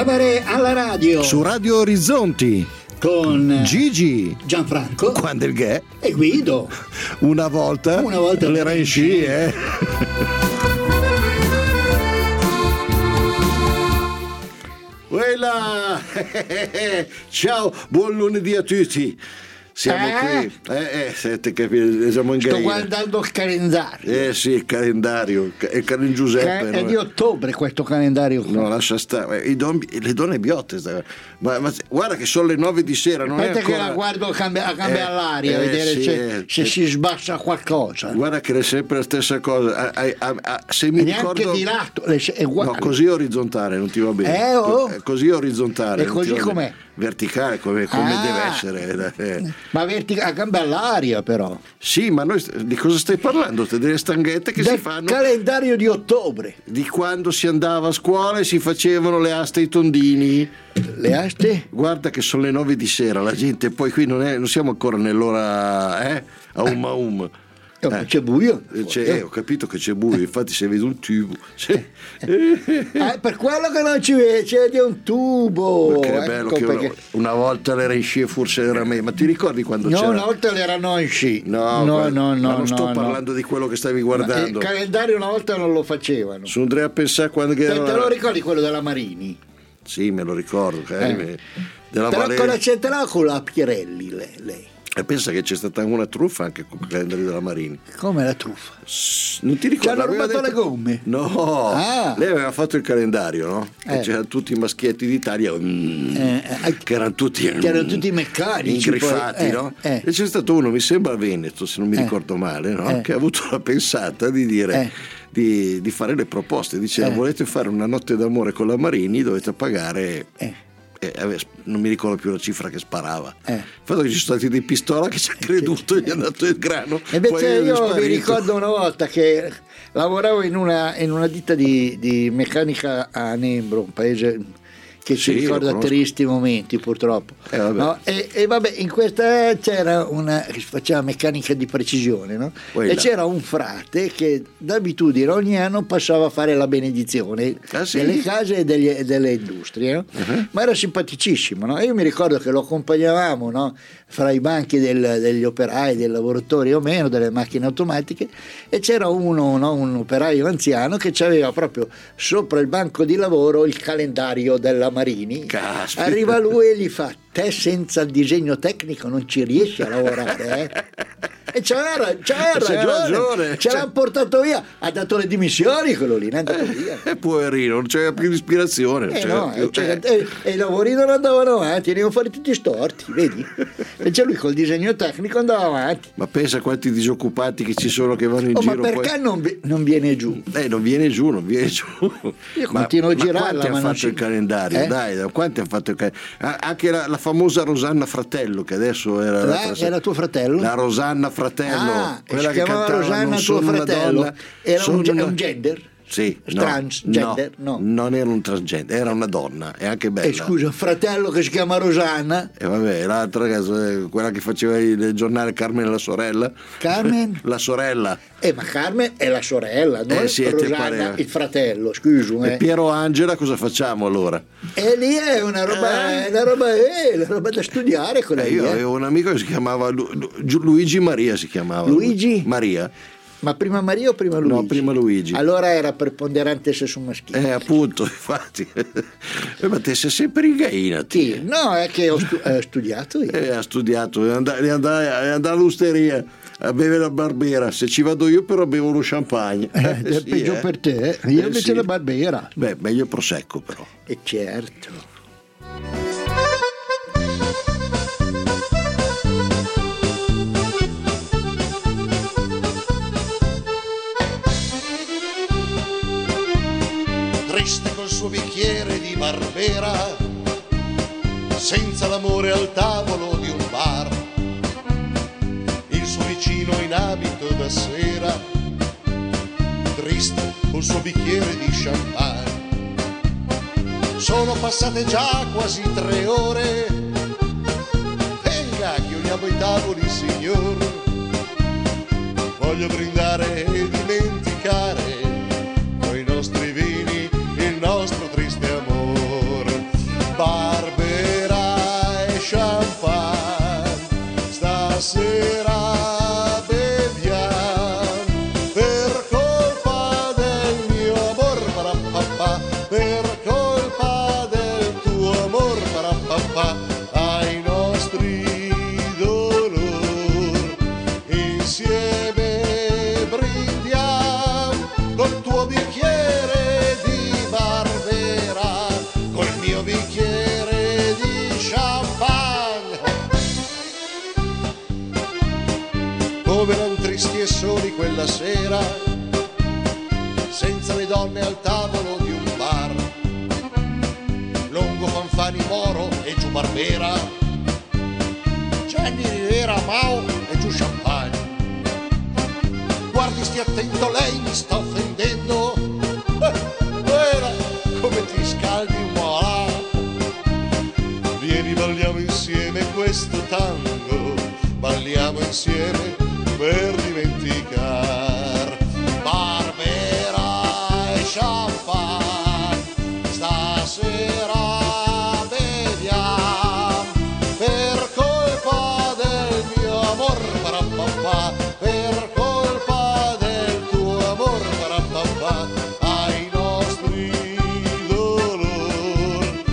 Cabaret alla radio. Su Radio Orizzonti. Con Gigi, Gianfranco, quando il ghè e Guido. Una volta l'era in sci, Quella. Ciao, buon lunedì a tutti. Siamo qui, siete capiti, siamo in Sto guardando il calendario. Sì, il calendario, è Carin Giuseppe. È di ottobre questo calendario qua. No, lascia stare, le donne biotte, ma guarda che sono le 9 di sera, non aspetta è ancora... che la guardo cambia all'aria, a vedere se si sbassa qualcosa. Guarda che è sempre la stessa cosa, se mi ricordo... Neanche di lato, è uguale. No, così orizzontale non ti va bene. Così orizzontale. E così com'è? Verticale come deve essere. Ma a gambe all'aria però. Sì, ma noi di cosa stai parlando? Delle stanghette che si fanno? Calendario di ottobre. Di quando si andava a scuola e si facevano le aste ai tondini. Le aste? Guarda che sono le 9 di sera, la gente poi qui non siamo ancora nell'ora a C'è buio? Ho capito che c'è buio, infatti se vedi un tubo per quello che non ci vedi, c'è un tubo. Perché è bello che una volta l'era in sci e forse era me, ma ti ricordi quando c'era? No, una volta l'erano in sci. No, non sto parlando di quello che stavi guardando. Il calendario una volta non lo facevano. Su andrei a pensare quando te lo ricordi quello della Marini? Sì, me lo ricordo. Della Valeria. Ce l'ha con la Pierelli lei. E pensa che c'è stata una truffa anche con il calendario della Marini. Come la truffa? Non ti ricordi? Ci hanno rubato le gomme? No, lei aveva fatto il calendario, no? E c'erano tutti i maschietti d'Italia che erano tutti meccanici ingriffati, no? E c'è stato uno, mi sembra Veneto, se non mi ricordo male, no? Che ha avuto la pensata di dire di fare le proposte. Diceva volete fare una notte d'amore con la Marini, dovete pagare... non mi ricordo più la cifra che sparava. Infatti ci sono stati dei pistola che ci ha creduto e gli è andato il grano. E invece io mi ricordo una volta che lavoravo in una ditta di meccanica a Nembro, un paese che ci ricorda tristi momenti purtroppo. No? E vabbè, in questa c'era una che faceva meccanica di precisione, no? E c'era un frate che d'abitudine ogni anno passava a fare la benedizione delle case e delle industrie, no? Ma era simpaticissimo, no? E io mi ricordo che lo accompagnavamo, no? Fra i banchi degli operai, dei lavoratori o meno, delle macchine automatiche, e c'era un operaio anziano che aveva proprio sopra il banco di lavoro il calendario della Marini. Caspita. Arriva lui e gli fa: te senza il disegno tecnico non ci riesci a lavorare, E c'aveva ragione. Ce l'ha portato via, ha dato le dimissioni quello lì, ne è andato via. Poverino, non c'era più ispirazione. E i lavori non andavano avanti, venivano fuori tutti storti, vedi? Invece lui col disegno tecnico andava avanti. Ma pensa quanti disoccupati che ci sono che vanno in giro. Ma perché non viene giù? Non viene giù. Io continuo a girarla. Quanti hanno fatto il calendario? Dai, quanti hanno fatto il calendario? Anche la famosa Rosanna Fratello, che adesso era tuo fratello? La Rosanna Fratello, quella si chiamava Rosanna tuo fratello. Era un gender? Sì, transgender? No, non era un transgender, era una donna, è anche bella. Scusa, fratello che si chiama Rosanna? E vabbè, l'altra quella che faceva il giornale, Carmen la sorella. Carmen? La sorella. Ma Carmen è la sorella, non Rosanna il fratello, scusa. E Piero Angela cosa facciamo allora? E lì è una roba da studiare quella io avevo un amico che si chiamava Luigi Maria, si chiamava. Luigi? Maria. Ma prima Maria o prima Luigi? No, prima Luigi. Allora era preponderante sesso maschile. Appunto, infatti. Ma te sei sempre ingainati. Sì, no, è che ho studiato io. Ha studiato, è andato all'osteria a bere la Barbera. Se ci vado io però bevo lo champagne. È peggio per te. Io invece la Barbera. Beh, meglio prosecco però. E certo. Triste col suo bicchiere di Barbera, senza l'amore al tavolo di un bar, il suo vicino in abito da sera, triste col suo bicchiere di champagne. Sono passate già quasi 3 ore, venga che uniamo i tavoli signor, voglio brindare e dimenticare coi nostri vini il nostro triste amor. dove eran tristi e soli quella sera, senza le donne al tavolo di un bar. Longo, Fanfani, Moro e giù Barbera, Gianni Rivera, Mao e giù Champagne. Guardi, stia attento, lei mi sta offendendo. Guarda come ti scaldi un voilà. Vieni, balliamo insieme questo tango, balliamo insieme per dimenticar. Barbera e Champagne, stasera beviamo per colpa del mio amor, parapapà, per colpa del tuo amor, parapapà, ai nostri dolor.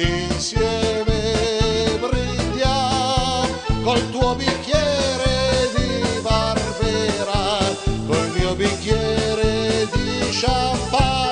Insieme brindiamo col tuo bicchiere di Barbera, col mio bicchiere di champagne.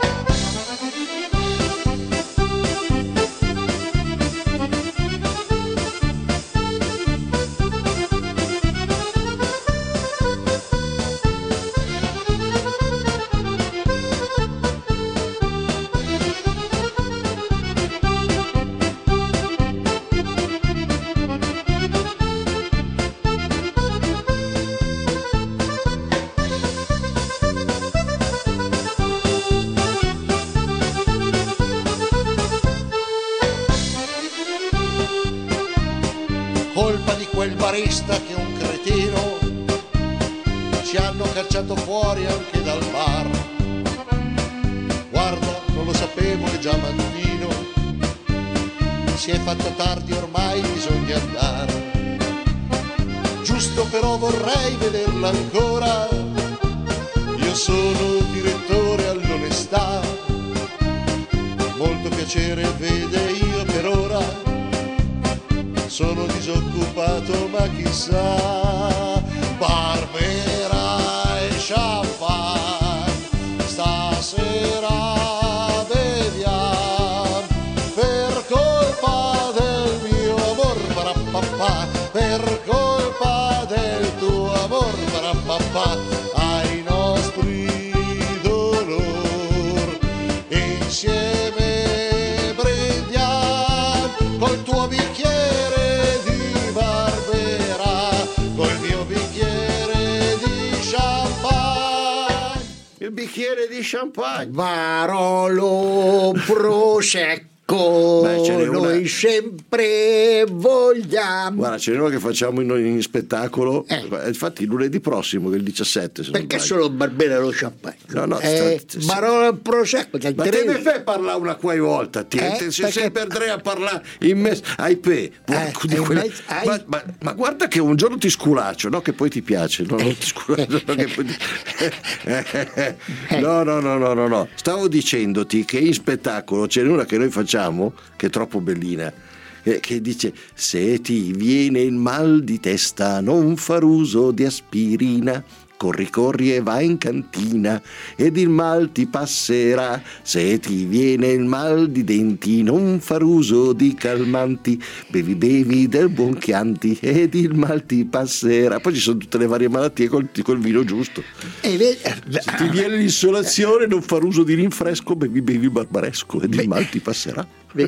Colpa di quel barista che è un cretino, ci hanno cacciato fuori anche dal bar. Guarda, non lo sapevo, è già mattino, si è fatto tardi, ormai bisogna andare. Giusto però vorrei vederla ancora, io sono direttore all'onestà. Molto piacere, vede, io per ora sono disoccupato, ma chissà. Barbera e Champagne, stasera beviamo per colpa del mio amor, parapapà, per colpa del tuo amor, parapapà, ai nostri dolor. Insieme brindiamo col tuo bicchiere di Barbera, col mio bicchiere di champagne. Il bicchiere di champagne. Barolo Prosecco. Beh, ce n'è una... Noi sempre vogliamo. Guarda, ce n'è uno che facciamo in spettacolo. Infatti lunedì prossimo, che è il 17. Perché solo Barbera lo champagne? No, Barolo Prosecco. Ma te mi fai parlare una quai volta? Se sempre andrei a parlare in mezzo ai pe. Ma guarda che un giorno ti sculaccio, no? Che poi ti piace. No, non ti sculaccio, no, che poi no. Stavo dicendoti che in spettacolo ce n'è una che noi facciamo, che è troppo bellina, che dice: se ti viene il mal di testa non far uso di aspirina, corri e vai in cantina ed il mal ti passerà. Se ti viene il mal di denti non far uso di calmanti, bevi del buon Chianti ed il mal ti passerà. Poi ci sono tutte le varie malattie col vino giusto. Se ti viene l'insolazione non far uso di rinfresco, bevi barbaresco ed il mal ti passerà.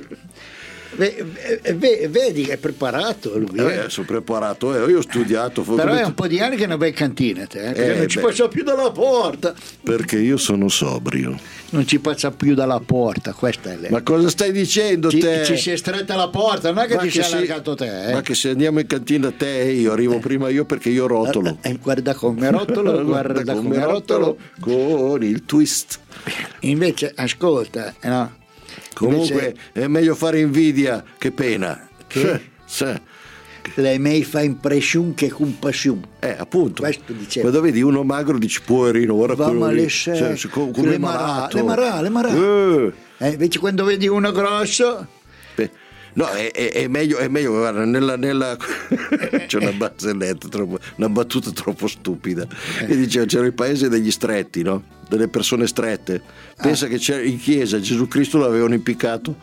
Vedi che è preparato lui. Sono preparato, io ho studiato. Però è un po' di anni che non vai in cantina, perché non ci passa più dalla porta. Perché io sono sobrio. Non ci passa più dalla porta, questa è lei. Ma cosa stai dicendo te? Ci si è stretta la porta, non è che ti sei allargato te. Ma che se andiamo in cantina te e io arrivo prima io, perché io rotolo. Guarda come rotolo, guarda come rotolo con il twist. Invece ascolta, no? Comunque è meglio fare invidia che pena. Che? Lei mai fa impressione che compassion. Appunto. Questo diceva. Quando vedi uno magro dici poverino, ora come le marà. Invece quando vedi uno grosso. No, è meglio, guarda, nella c'è una barzelletta, una battuta troppo stupida. Che diceva: c'era il paese degli stretti, no? Delle persone strette. Pensa che c'era in chiesa Gesù Cristo l'avevano impiccato,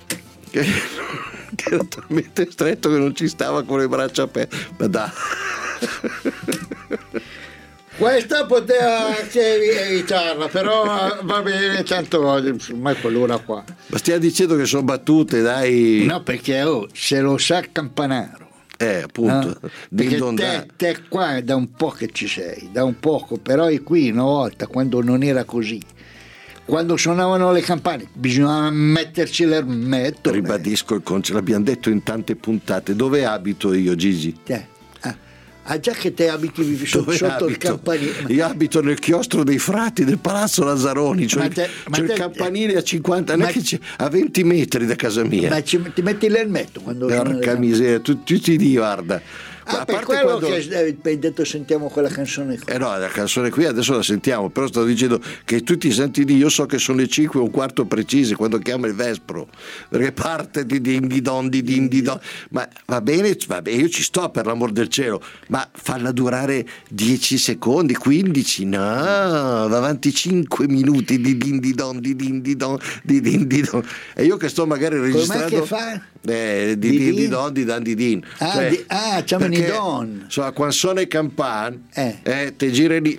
che era talmente stretto che non ci stava con le braccia aperte. Ma dai. Questa poteva anche evitarla, però va bene, tanto ormai quell'ora qua. Ma stiamo dicendo che sono battute, dai. No, perché se lo sa Campanaro. Appunto. Perché te qua da un po' che ci sei, da un poco, però è qui una volta quando non era così. Quando suonavano le campane bisognava metterci l'ermetto. Ribadisco il concetto, l'abbiamo detto in tante puntate. Dove abito io, Gigi? Già che te abiti sotto il campanile. Io abito nel chiostro dei frati del Palazzo Lazzaroni, cioè il campanile a 50, non è che a 20 metri da casa mia. Ma ti metti l'elmetto quando porca miseria, tutti di guarda. Per quello che hai detto sentiamo quella canzone qui. No, la canzone qui adesso la sentiamo, però sto dicendo che tutti i santi di io so che sono le 5:15 precise quando chiama il vespro, perché parte di ding-di-don, di ding-di-don. Ma va bene, io ci sto, per l'amor del cielo, ma falla durare 10 secondi, 15, no, va avanti 5 minuti di ding-di-don, di ding-di-don, di ding-di-don. E io che sto magari registrando. Com'è che fa? Di ding-di-don, di dan-di-din. C'è Don. Quando sono i campan te giri lì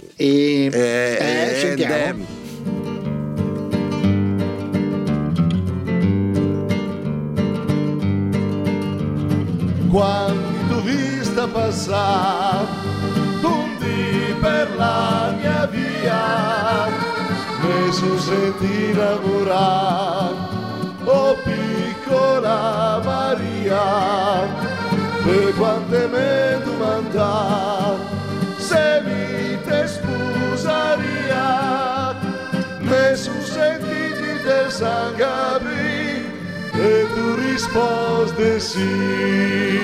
sentiamo. Quando tu vista passare un dì per la mia via mi son senti innamorare, oh piccola Maria. E quante me domanda se mi te sposaria, me son sentiti del sangue aprì e tu risposte sì.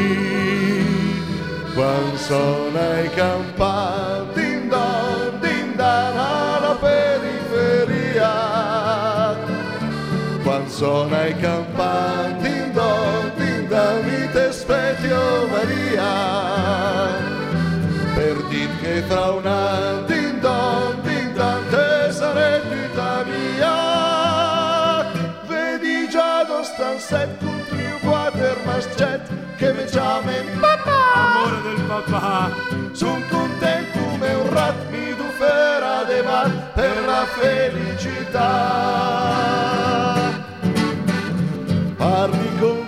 Quando sono ai campani din dan alla periferia, quando sono ai campani din dan mi te specchio Maria, per dir che fra un anno din dan te sarei tutta mia. Vedi già lo stanzetto un trio quater mascet che mi chiama papà, amore del papà. Son contento come un rat mi dufera de mar per la felicità. Parli con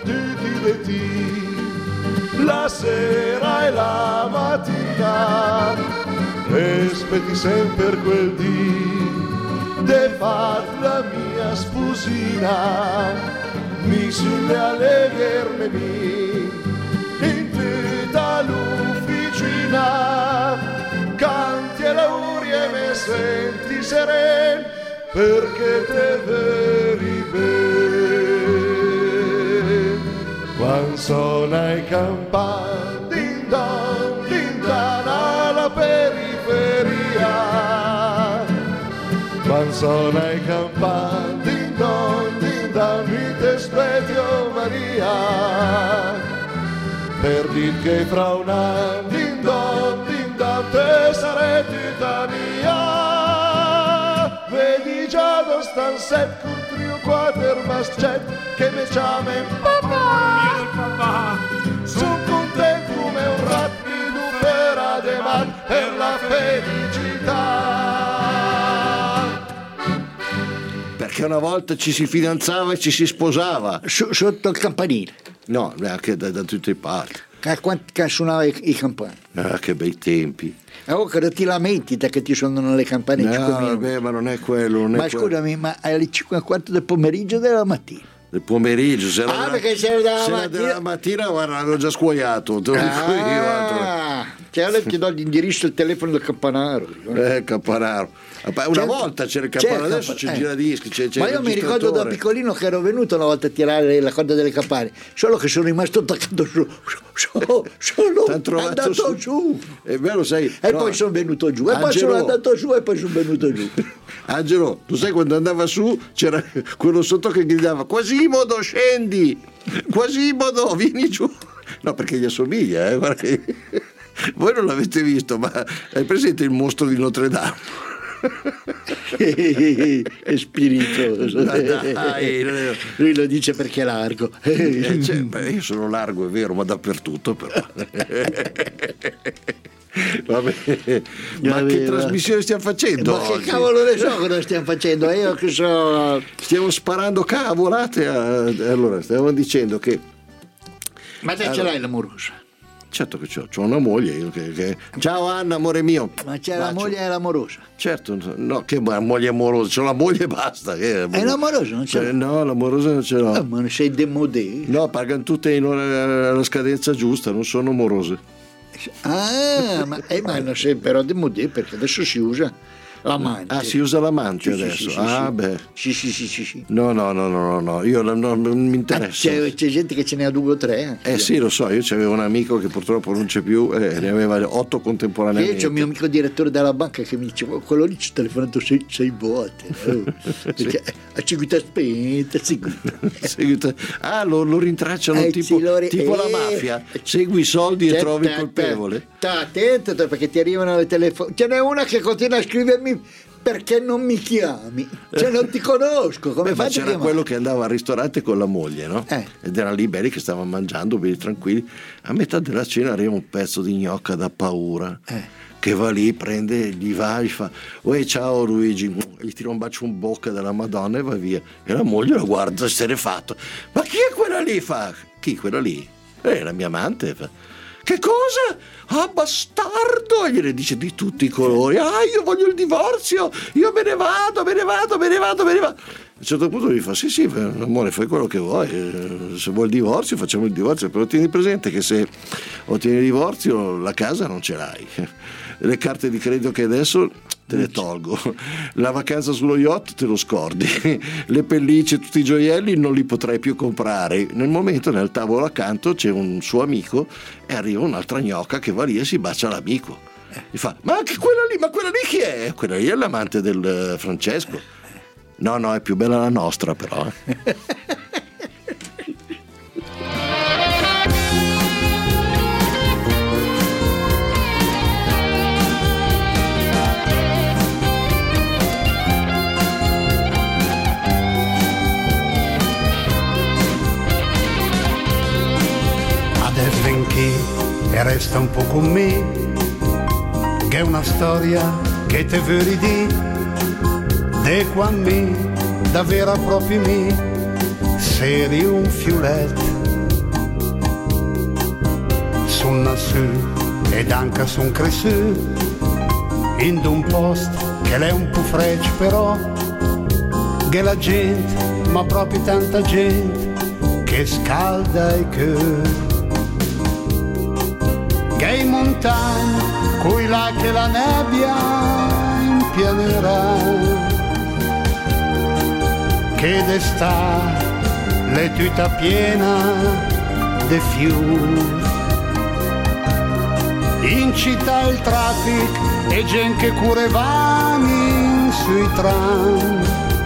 la sera e la mattina e aspetti sempre quel dì de far la mia sposina, mi sulle allegherme in tutta l'ufficina, canti e l'auguri e me senti seren perché te veri ben. Quando sono ai campani din dan alla periferia, quando sono ai campani din dan mi te specchio Maria, per dir che fra un anno din dan te sarei tutta mia. Vedi già lo stanzetto con trio quater mascet che mi chiama papà. Sono contento come un rat mi dufera de mar per la felicità. Perché una volta ci si fidanzava e ci si sposava sotto il campanile. No, anche da tutte le parti. Quanti suonava i campani? Che bei tempi. Che ti lamenti da che ti suonano le campane? Vabbè, ma non è quello. Scusami, ma alle 5:15 del pomeriggio o della mattina? Del pomeriggio, perché c'era della mattina guarda, avevo già scuoiato, te lo dico io. Ti do l'indirizzo del telefono del Campanaro. Campanaro. Una volta c'era il Campanaro, adesso c'è il giradischi, c'è ma io mi ricordo da piccolino che ero venuto una volta a tirare la corda delle campane, solo che sono rimasto attaccato su sono andato su. È vero, sai. E poi sono venuto giù, e poi sono andato su e poi sono venuto giù. Angelo, tu sai quando andava su c'era quello sotto che gridava Quasimodo scendi, Quasimodo vieni giù, no perché gli assomiglia, guarda che... voi non l'avete visto, ma hai presente il mostro di Notre Dame? È spiritoso. Dai, lui lo dice perché è largo. Io sono largo, è vero, ma dappertutto però. Vabbè. Ma che trasmissione stiamo facendo? Ma che cavolo ne so cosa stiamo facendo? Io che so. Stiamo sparando cavolate. Allora, stavamo dicendo che. Ma te ce l'hai l'amorosa? Certo che c'ho una moglie io Ciao Anna, amore mio. Ma c'è la moglie e l'amorosa? Certo, no, che moglie amorosa, c'ho la moglie e basta. E l'amorosa non c'è? No, l'amorosa non ce l'ho. Ma non sei demodé? No, pagano tutte alla scadenza giusta, non sono amorose. Ma non sei però demodé perché adesso si usa l'amante. Ah, si usa l'amante adesso? Beh. Sì. No, io non mi interessa. C'è gente che ce ne ha 2 o 3. Sì, lo so, io c'avevo un amico che purtroppo non c'è più, ne aveva 8 contemporaneamente. Io c'ho il mio amico direttore della banca che mi diceva, quello lì ci ha telefonato 6 volte. Perché a seguita spenta, seguita. Lo rintracciano tipo la mafia. Segui i soldi e trovi il colpevole. Sta attento perché ti arrivano le telefonate. Ce n'è una che continua a scrivermi perché non mi chiami, non ti conosco. Come ma c'era quello che andava al ristorante con la moglie, no? Ed era lì belli che stavano mangiando belli tranquilli. A metà della cena arriva un pezzo di gnocca da paura che va lì, prende, gli fa uè ciao Luigi, gli tira un bacio in bocca della Madonna e va via. E la moglie lo guarda esterrefatto, ma chi è quella lì? Chi quella lì? La mia amante. Che cosa? Bastardo! E gliene dice di tutti i colori. Io voglio il divorzio, io me ne vado. A un certo punto gli fa sì, amore, fai quello che vuoi, se vuoi il divorzio facciamo il divorzio, però tieni presente che se ottieni il divorzio la casa non ce l'hai, le carte di credito che adesso te le tolgo, la vacanza sullo yacht te lo scordi, le pellicce, tutti i gioielli non li potrai più comprare. Nel momento nel tavolo accanto c'è un suo amico e arriva un'altra gnocca che va lì e si bacia l'amico. Gli fa ma anche quella lì chi è? Quella lì è l'amante del Francesco. No, è più bella la nostra però. Adesso in chi e resta un po' con me, che è una storia che te vuoi dire. De quando davvero proprio mi seri un fioletto son nassù ed anche son cresciuto in un posto che è un po' freccio però che la gente, ma proprio tanta gente che scalda i cuori, che in montagna coi là che la nebbia impianerà, che d'estate le tuta piena de fiori, in città il traffico e gente che curevani sui tram,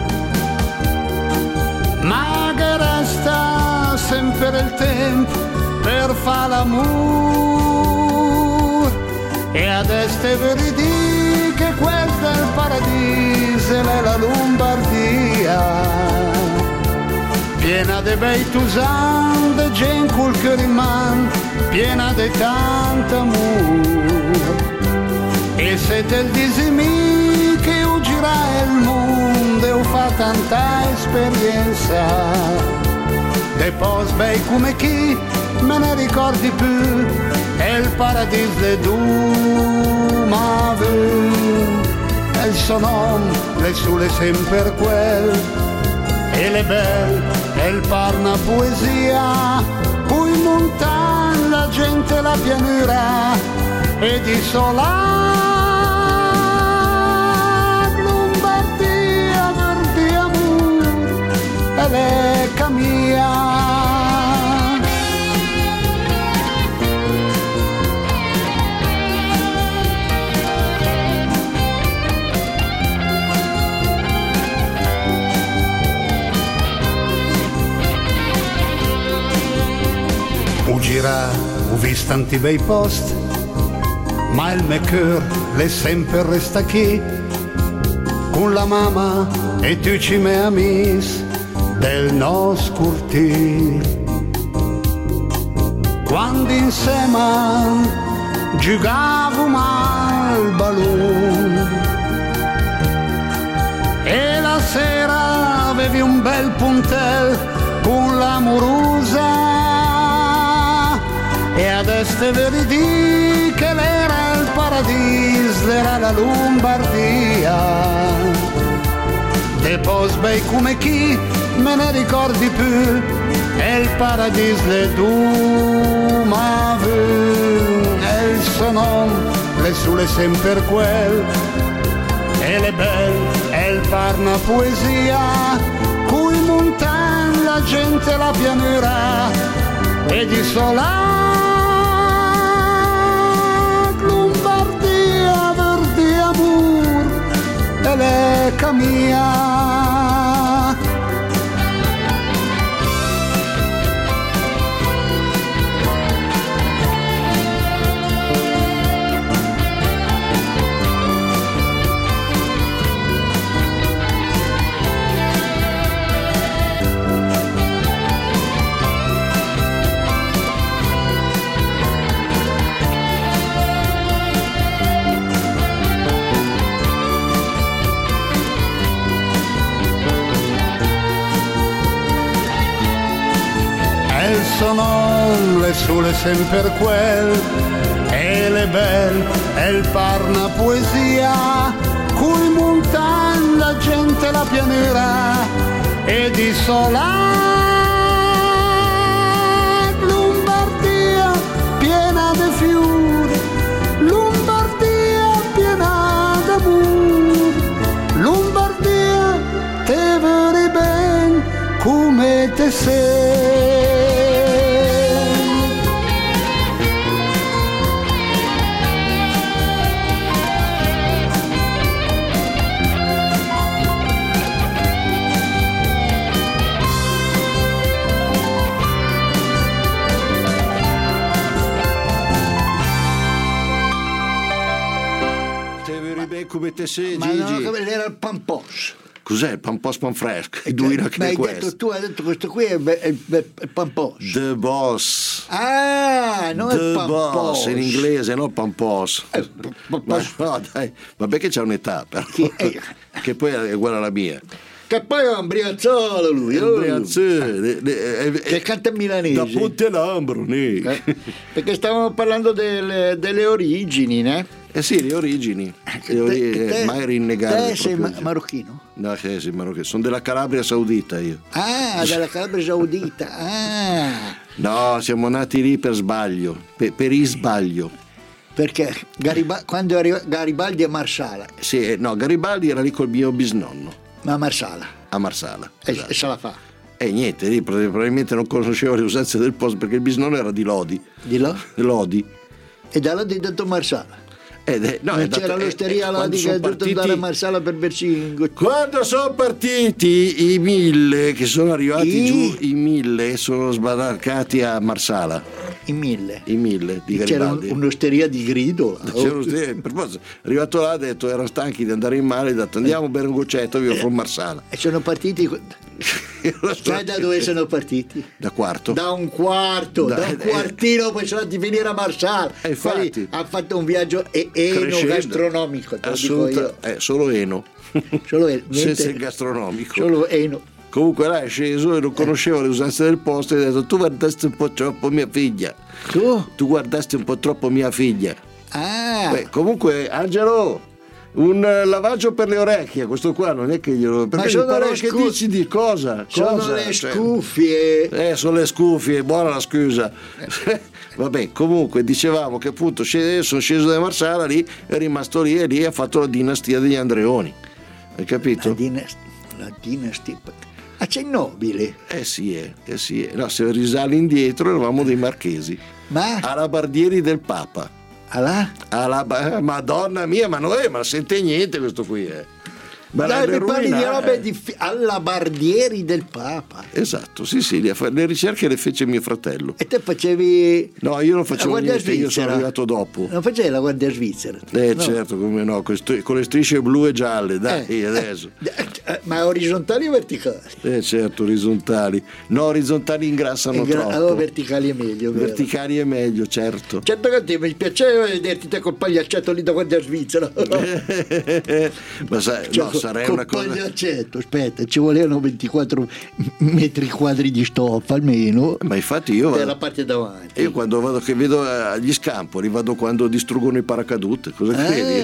ma che resta sempre il tempo per fare l'amore, e adesso te vedi che questo è il paradiso e la Lombardia, piena de bei tusan, de gente col che rimane, piena de tanto amore. E se te disimi che io gira il mondo e ho fatto tanta esperienza, de pos bei come chi me ne ricordi più, è il paradiso de Dumavu, e il suo nome, le sue sempre quel, e le belle, e il par una poesia, poi in montagna la gente la pianura, e di sola Lombardia verdi amore, e l'eca mia. Ho visto tanti bei posti, ma il mio cuore le sempre resta qui, con la mamma e tutti i miei amici del nostro cortile. Quando insieme giocavamo al ballone e la sera avevi un bel puntel con l'amorosa, e adesso vedi che l'era il paradiso, era la Lombardia. E poi bei come chi me ne ricordi più, è il paradiso le tu ma e il suo nome, le sue sempre quel, e le belle, è il parna poesia, cui montagne la gente la pianura, e di sola Lombardia, verdi amor, e l'eca mia. Sono le sole sempre quel, e le belle, e il parna poesia, cui montagne la gente la pianura, e di sola Lombardia piena de fiori, Lombardia piena d'amore, Lombardia te veri ben come te sei. Come te sei, ma Gigi? no, era il pampos. Cos'è il pampos panfresco? Tu hai detto questo qui è il pampos. The Boss. Ah, non The è il pampos. Boss in inglese, no pampos. Ma no, dai, vabbè che c'ha un'età però. Che poi è uguale alla mia. Che poi è un briazzolo lui. Che canta in milanese. Da Ponte Lambro, perché stavamo parlando delle origini, né? Eh sì, le origini, mai rinnegare. Te sei marocchino? No, sì, marocchino. Sono della Calabria Saudita io. Ah, della Calabria Saudita. Ah. No, siamo nati lì per sbaglio, per sbaglio. Perché quando arriva Garibaldi a Marsala? Sì, no, Garibaldi era lì col mio bisnonno. Ma a Marsala? A Marsala. Esatto. E se la fa? Niente, lì probabilmente non conosceva le usanze del posto perché il bisnonno era di Lodi. Di Lodi. E da Lodi è dato Marsala? No, c'era l'osteria Lodi che è dovuto andare a Marsala per berci. Quando sono partiti i 1000 che sono arrivati giù, i 1000 sono sbarcati a Marsala. I 1000 di Garibaldi. C'era un'osteria di grido. C'era un'osteria, per forza. Arrivato là ha detto erano stanchi di andare in mare, ha detto andiamo a bere un goccetto, vi offro Marsala. E sono partiti. Sai da dove sono partiti? Da quarto. Da un quartino poi sono andati a venire a Marsala. Infatti ha fatto un viaggio enogastronomico. Solo eno. Solo eno. Senza il gastronomico. Solo eno. Comunque là è sceso e non conoscevo le usanze del posto e ha detto tu guardasti un po' troppo mia figlia. Tu guardasti un po' troppo mia figlia. Comunque Angelo, un lavaggio per le orecchie, questo qua non è che glielo. Ma sono le che dici di cosa? Sono le scuffie. Sono le scuffie, buona la scusa. Vabbè, comunque dicevamo che appunto sono sceso da Marsala lì, è rimasto lì e lì ha fatto la dinastia degli Andreoni. Hai capito? La dinastia. Ah, c'è il nobile. Sì. No, se risali indietro eravamo dei marchesi. Ma? Alabardieri del Papa. Madonna mia, ma non sente niente questo qui. Dai, mi parli di robe alla Bardieri del Papa. Esatto, sì, le ricerche le fece mio fratello. E te facevi? No, io non facevo niente, io sono arrivato dopo. Non facevi la Guardia Svizzera? No. Certo, come no, con le strisce blu e gialle, dai, adesso. Ma orizzontali o verticali? Certo, orizzontali. No, orizzontali ingrassano troppo. Allora verticali è meglio. Verticali è meglio, certo. Certo che ti mi piaceva vederti te col pagliaccetto lì da Guardia Svizzera. Ma sai, no, sarei una cosa. Pagliaccetto, aspetta, ci volevano 24 metri quadri di stoffa almeno. Ma infatti io vado, la parte davanti. Io quando vado che vedo gli scampoli, vado quando distruggono i paracadute. Cosa credi?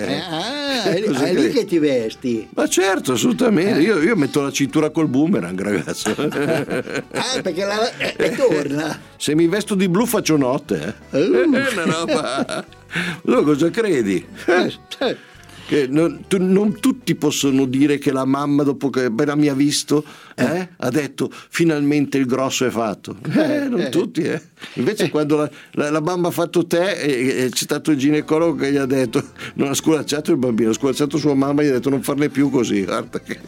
È lì che ti vesti. Ma certo, assolutamente. Io metto la cintura col boomerang, ragazzo. Perché torna. Se mi vesto di blu faccio notte. È una roba. No, cosa credi? Che non tutti possono dire che la mamma, dopo che appena mi ha visto, ha detto finalmente il grosso è fatto. Non tutti. Invece quando la mamma ha fatto te, c'è stato il ginecologo che gli ha detto, non ha sculacciato il bambino, ha sculacciato sua mamma e gli ha detto non farne più così. Guarda che...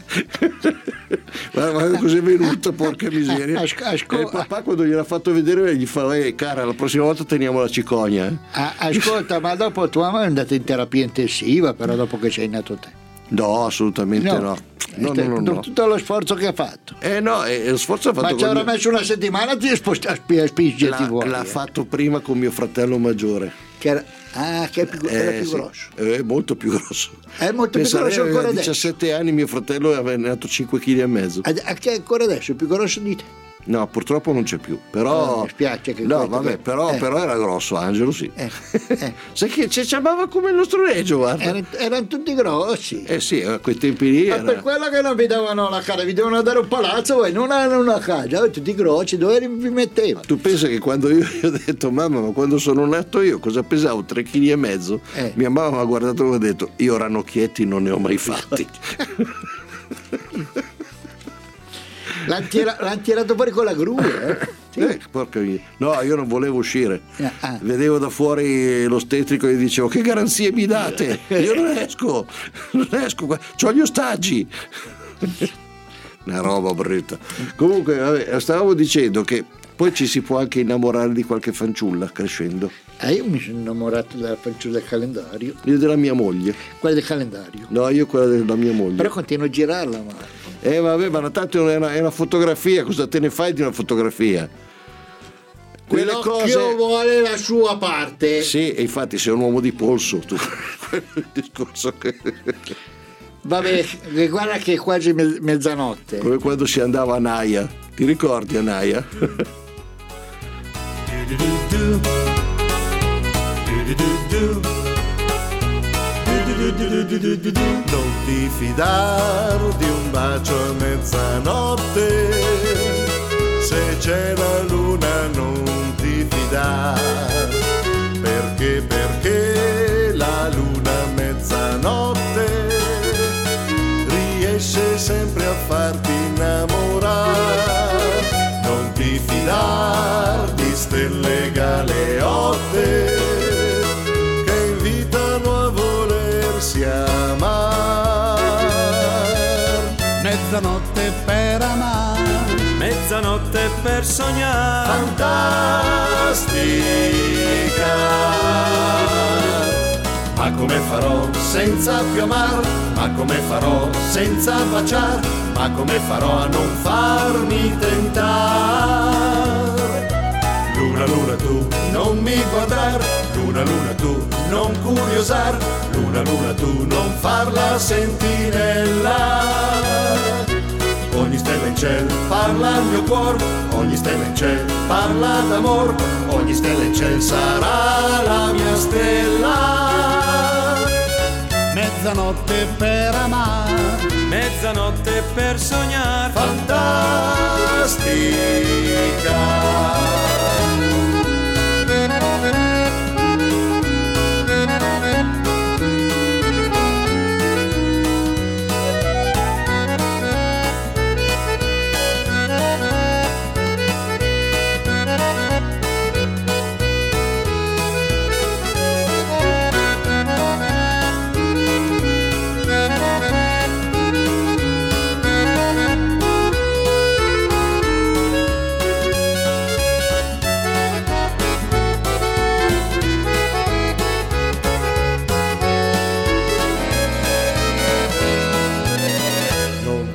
guarda così è venuto, porca miseria. E papà quando gliel'ha fatto vedere gli fa cara, la prossima volta teniamo la cicogna. Ascolta, ma dopo tua mamma è andata in terapia intensiva, però dopo che sei nato te? No, assolutamente no. No. Tutto lo sforzo che ha fatto. Lo sforzo ha fatto. Ma ci avrà messo una settimana a spingerti fuori. L'ha fatto prima con mio fratello maggiore. Che era più grosso. È molto più grosso. È molto più grosso ancora adesso. A 17 anni mio fratello aveva nato 5,5 kg. Che ancora adesso è più grosso di te? No, purtroppo non c'è più. Però mi spiace che però era grosso, Angelo, sì. Sai che ci amava come il nostro Regio, guarda. Erano tutti grossi. Sì, a quei tempi lì. Ma per quello che non vi davano la casa, vi devono dare un palazzo, non hanno una casa, tutti grossi, dove vi metteva? Tu pensa che quando io ho detto mamma, ma quando sono nato io cosa pesavo? 3,5 kg? Mia mamma mi ha guardato e mi ha detto io ranocchietti non ne ho mai fatti. L'hanno tirato fuori con la gru, Sì. Porca mia. No, io non volevo uscire. Vedevo da fuori l'ostetrico e gli dicevo che garanzie mi date? Io non esco, c'ho gli ostaggi. Una roba brutta. Comunque stavamo dicendo che poi ci si può anche innamorare di qualche fanciulla crescendo. Io mi sono innamorato della fanciulla del calendario. Io della mia moglie. Quella del calendario? No, io quella della mia moglie. Però continuo a girarla, vabbè, ma tanto è una fotografia, cosa te ne fai di una fotografia? Quelle cose vuole la sua parte. Sì, e infatti sei un uomo di polso tu. Il discorso che... Vabbè, guarda che è quasi mezzanotte. Come quando si andava a Naia. Ti ricordi a Naia? Non ti fidar di un bacio a mezzanotte, se c'è la luna non ti fidar, perché la luna a mezzanotte riesce sempre a farti innamorare. Non ti fidar di stelle galeotte che invitano a volersi amar. Mezzanotte per amare, mezzanotte per sognare, fantastica. Ma come farò senza più amar? Ma come farò senza baciar? Ma come farò a non farmi tentare? Luna, luna tu non mi guardar, luna, luna tu non curiosar, luna, luna tu non far la sentinella. Ogni stella in ciel parla al mio cuor, ogni stella in ciel parla d'amor, ogni stella in ciel sarà la mia stella. mezzanotte per amare, mezzanotte per sognare, fantastica.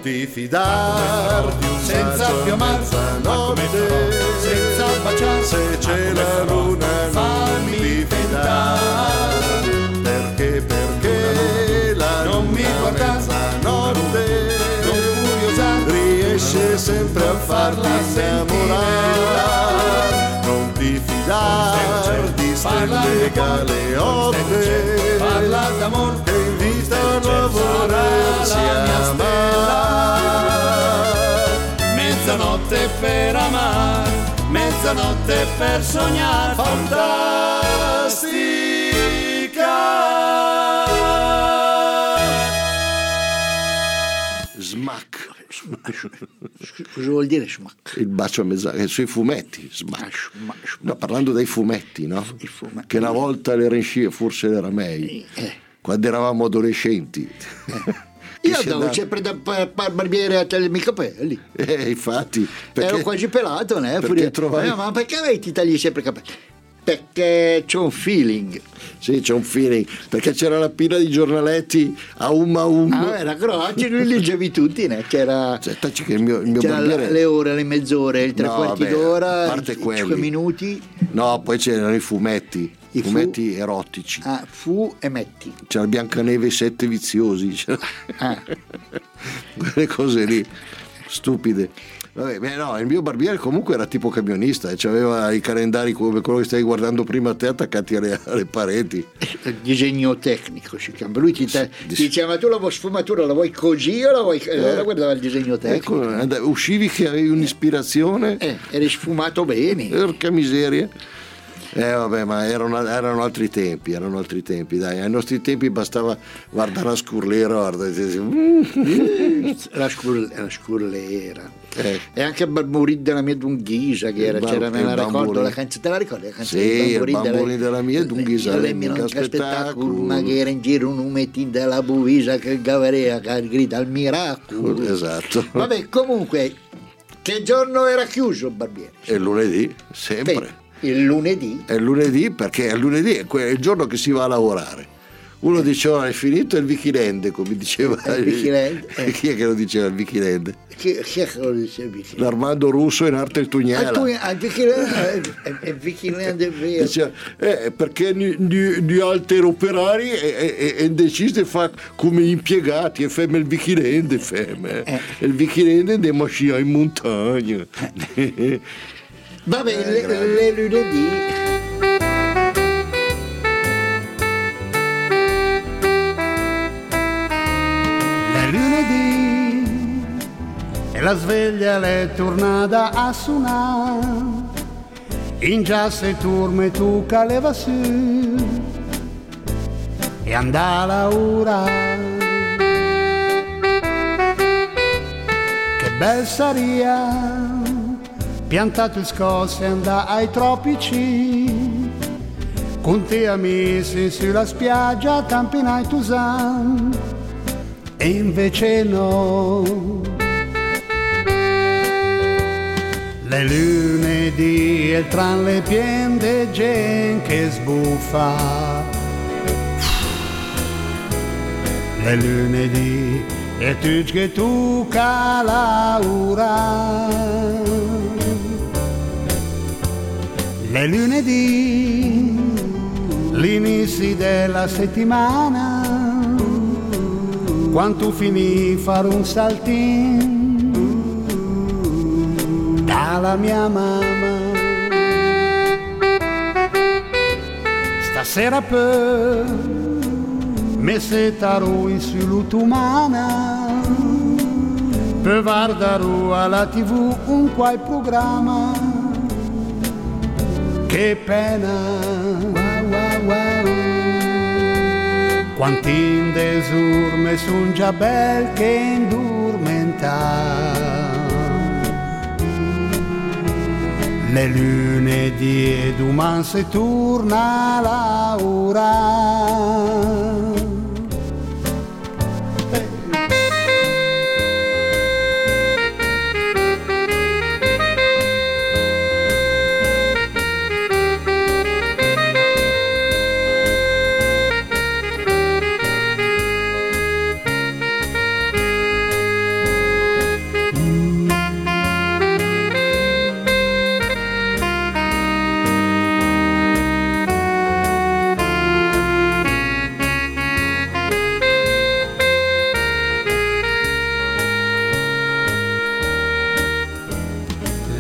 ti fidar di un senza più mezzanotte, senza baciare, se c'è la luna non ti fidar, perché la non mi guarda mezzanotte, non curiosare, riesce sempre a farti innamorare, non ti fidar di stelle galeotte, parla d'amor che invitano a volersi amare, mezzanotte per amare, mezzanotte per sognare, fantastica. Smack. Cosa vuol dire smack? Il bacio a mezzanotte, sui fumetti, smack. No, parlando dei fumetti, no? Che una volta forse era meglio, quando eravamo adolescenti. Io andavo sempre da barbiere a tagliarmi i capelli. Infatti. Ero quasi pelato, né? Ma perché ti tagli sempre i capelli? Perché c'ho un feeling. Sì, c'è un feeling, perché c'era la pila di giornaletti a un. Era grosso, lui li leggevi tutti, né? C'era che il mio barbiere... le ore, le mezz'ore, i tre quarti d'ora, i 5 minuti. No, poi c'erano i fumetti. I fumetti erotici. Fu e metti. C'era Biancaneve e 7 viziosi. Quelle cose lì, stupide. Vabbè, no, il mio barbiere comunque era tipo camionista, aveva i calendari come quello che stai guardando prima a te attaccati alle pareti. Disegno tecnico si chiama. Lui ti diceva: ma tu la sfumatura la vuoi così o la vuoi. Allora guardava il disegno tecnico. Ecco, uscivi che avevi un'ispirazione. Eri sfumato bene. Porca miseria. Vabbè, ma erano altri tempi, dai. Ai nostri tempi bastava guardare la scurlera, la scurlera. E anche il Bamburin della mia Dunghisa, che c'era nella ricordo la canzone, te la ricordi? Sì, il Bamburin della mia Dunghisa, mica spettacolo, ma che era in giro un umetin della Buvisa che gavarea, che grida al miracolo. Esatto. Vabbè, comunque, che giorno era chiuso il barbiere? Il lunedì, sempre. Il lunedì? È il lunedì, perché il lunedì è il giorno che si va a lavorare. Uno diceva: è finito il Vichilende, come diceva. Il Vichilende? Chi è che lo diceva il Vichilende? Chi è che lo diceva il Vichilende? L'Armando Russo in arte il Tugnela. Il Vichilende è vero. Diceva, perché gli altri operari è deciso di fare come impiegati, e femme il Vichilende, il Vichilende andiamo a sciare in montagna. Vabbè, le lunedì. Le lunedì e la sveglia l'è tornata a suonare, in già se turme tu caleva su e andava ora. Che bel saria, piantato il scosse e andà ai tropici, con te amici sulla spiaggia tampinai Tusan, e invece no. Le lunedì e tra le piende gente che sbuffa, le lunedì e tu che tu calaura. Le lunedì, l'inizio della settimana, quando finì fare un saltin dalla mia mamma. Stasera per me settarò in sull'utumana, per guardare alla TV un qual programma. Che pena, wow, wow. Quanti in desurme son già bel che indurmenta. Le lunedì e domani si torna a lavorare.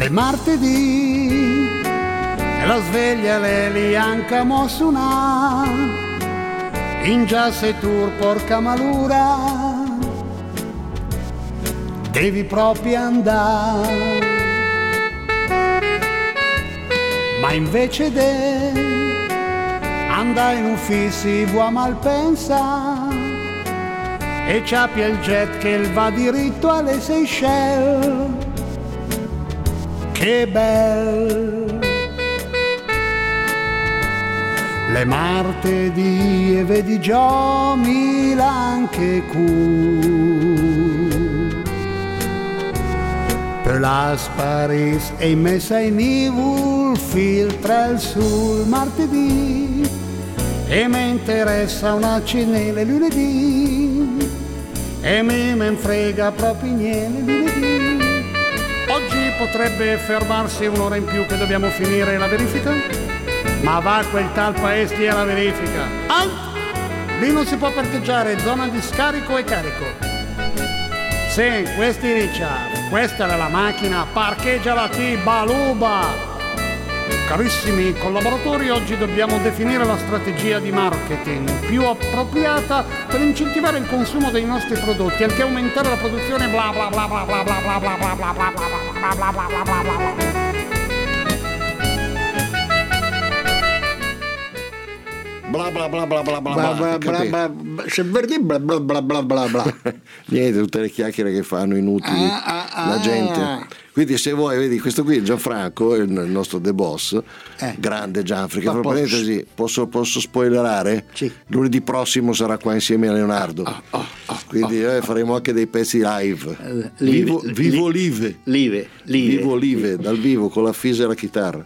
È martedì e la sveglia l'Elianca mossuna, in già sei tour porca malura, devi proprio andare. Ma invece andai in ufficio vuoi Malpensa e c'appia il jet che va diritto alle Seychelles. Che bel! Le martedì e vedi già Milan che per las Paris e messa in Nivul filtra il sul martedì e mi interessa una cinele lunedì e mi frega proprio niente lunedì. Oggi potrebbe fermarsi un'ora in più che dobbiamo finire la verifica, ma va quel tal paese alla verifica. Lì non si può parcheggiare, zona di scarico e carico. Sì, questi Richard. Questa è la macchina, parcheggiala ti baluba! Carissimi collaboratori, oggi dobbiamo definire la strategia di marketing più appropriata per incentivare il consumo dei nostri prodotti, anche aumentare la produzione bla bla bla bla bla bla bla bla bla bla bla bla bla bla bla bla bla. Bla bla bla bla bla bla bla, se verdi bla bla bla bla bla bla. Niente, tutte le chiacchiere che fanno inutili la gente. Quindi se vuoi, vedi, questo qui è Gianfranco, il nostro The Boss, grande Gianfranco. Fra parentesi, posso spoilerare? Sì. Lunedì prossimo sarà qua insieme a Leonardo. Quindi faremo anche dei pezzi live. Vivo live. Vivo live, dal vivo, con la Fisa e la chitarra.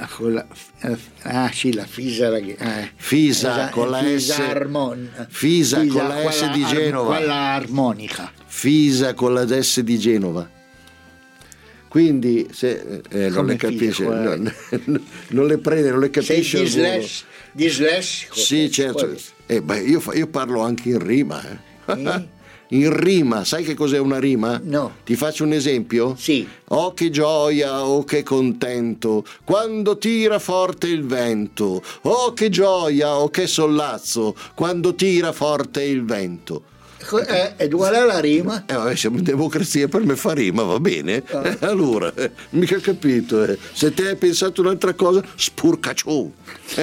Sì, la Fisa. Fisa con la S. Fisa con la S di Genova. Quella armonica. Fisa con la S di Genova. Quindi se non le capisce, non le prende, non le capisce. Sei dislessico. Sì, certo. Io parlo anche in rima. In rima, sai che cos'è una rima? No. Ti faccio un esempio? Sì. Oh che gioia, oh che contento, quando tira forte il vento. Oh che gioia, oh che sollazzo, quando tira forte il vento. Ed qual è la rima? Siamo in democrazia, per me fa rima, va bene? Allora, mica capito. Se te hai pensato un'altra cosa, spurcacciù.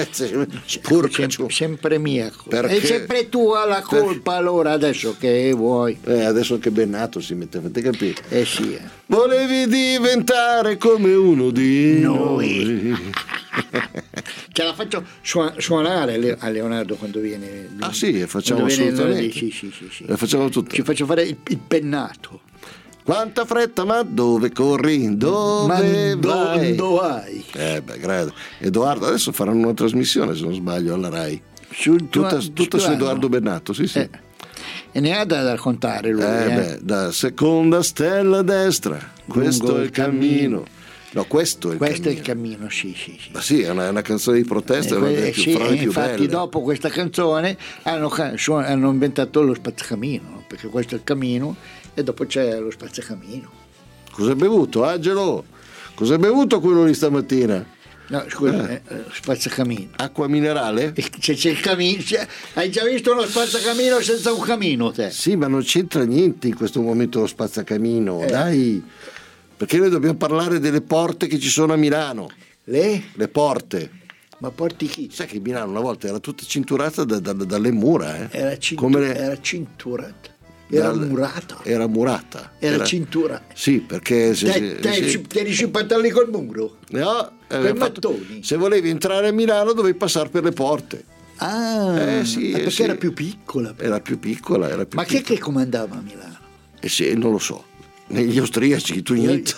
Sempre mia. Perché? E sempre tu hai la colpa, allora adesso che vuoi? Adesso che Bennato si mette, fate capire. Sì. Volevi diventare come uno di noi. Ce la faccio suonare a Leonardo quando viene. Sì, facciamo assolutamente. Sì. Facciamo tutto. Ci faccio fare il pennato. Quanta fretta, ma dove corri? Dove vai? Grazie. Edoardo, adesso faranno una trasmissione, se non sbaglio, alla Rai. Tutta su Edoardo Bennato, sì. E ne ha da raccontare lui. Da seconda stella a destra, questo è il cammino. No, questo è il cammino, sì. Ma sì, è una canzone di protesta, una delle più infatti belle. Dopo questa canzone hanno inventato lo spazzacamino, no? Perché questo è il cammino e dopo c'è lo spazzacamino. Cosa hai bevuto, Angelo? Cosa hai bevuto quello di stamattina? No, scusa, spazzacamino. Acqua minerale? C'è il camino. Hai già visto uno spazzacamino senza un camino, te? Sì, ma non c'entra niente in questo momento lo spazzacamino, dai. Perché noi dobbiamo parlare delle porte che ci sono a Milano. Le porte. Ma porti chi? Sai che Milano una volta era tutta cinturata dalle mura. Era cinturata. Era murata. Era cintura. Sì, perché ti eri i pantaloni col muro? No, con mattoni. Se volevi entrare a Milano dovevi passare per le porte. Sì, perché era più piccola. Era più piccola. Ma chi è che comandava a Milano? Sì, non lo so. Gli austriaci, i Tugnit.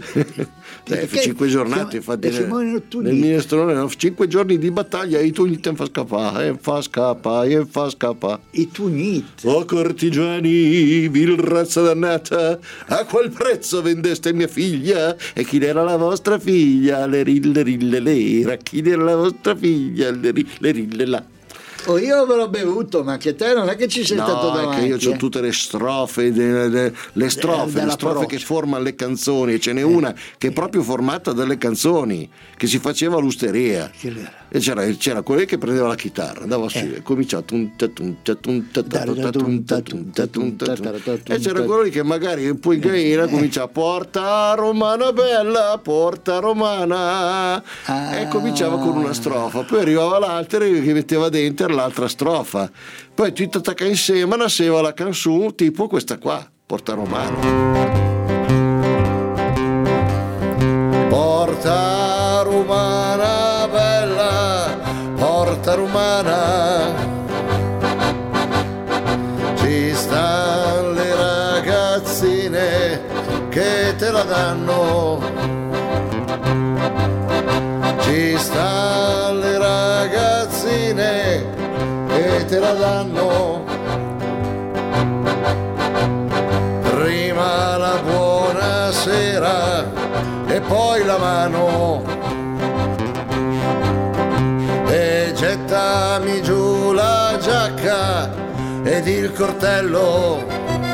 5 giornate infatti nel minestrone, 5 giorni di battaglia e i Tugnit fa scappare. I Tugnit. Oh cortigiani, vil razza dannata, a qual prezzo vendeste mia figlia? E chi era la vostra figlia? Le rille lera, chi era la vostra figlia? Le rille là. io ve l'ho bevuto, ma anche te non è che ci sei stato davanti. Che io ho tutte le strofe, le strofe che formano le canzoni, e ce n'è una che è proprio formata dalle canzoni, che si faceva all'usteria. E c'era quello che prendeva la chitarra, andava su e cominciava e c'era quello che magari un po' in gaina cominciava porta romana bella, porta romana, e cominciava con una strofa, poi arrivava l'altra che metteva dentro l'altra strofa, poi tutto attacca insieme nasceva la canzone tipo questa qua, porta romana. Porta romana bella, porta romana, ci stanno le ragazzine che te la danno, ci stanno le ragazzine che te la danno, prima la buonasera e poi la mano, e gettami giù la giacca ed il cortello,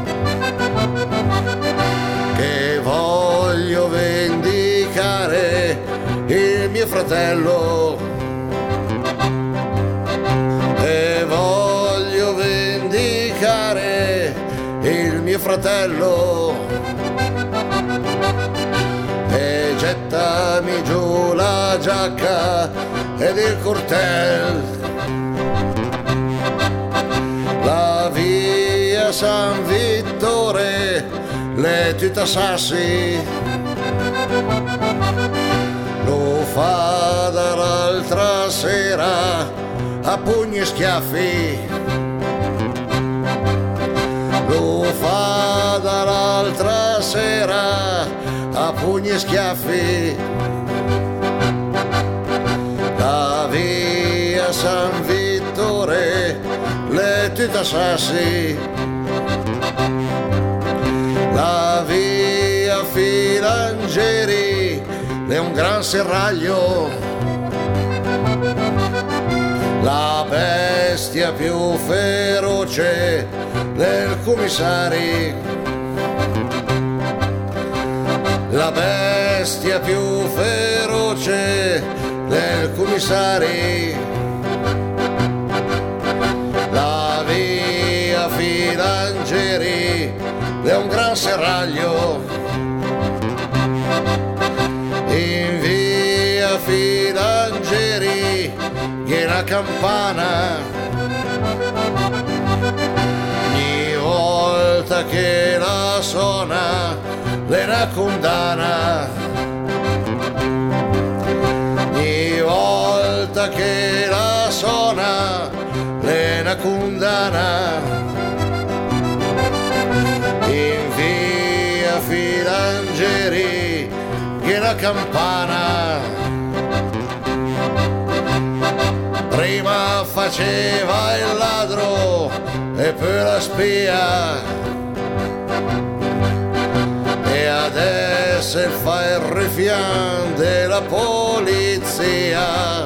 che voglio vendicare il mio fratello, e voglio vendicare il mio fratello, e gettami giù la giacca ed il cortel. La via San Vittore, le tute sassi, lo fa dall'altra sera a pugni e schiaffi, lo fa dall'altra sera a pugni e schiaffi. La via San Vittore, le tute sassi, la via Filangieri è un gran serraglio, la bestia più feroce del commissari, la bestia più feroce del commissari, la via Filangieri è un gran serraglio, in via Filangieri è una campana, ogni volta che la suona è una condanna, ogni volta che la suona è una condanna. In via Filangieri che la campana prima faceva il ladro e poi la spia, e adesso fa il rifian della polizia,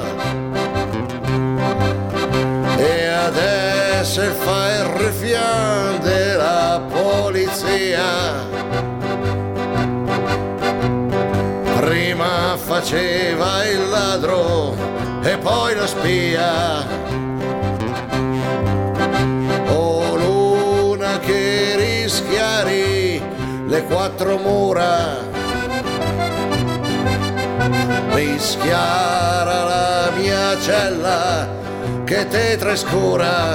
e adesso fa il rifian della polizia. Prima faceva il ladro e poi la spia. Oh luna che rischiari le quattro mura, rischiara la mia cella che te trascura,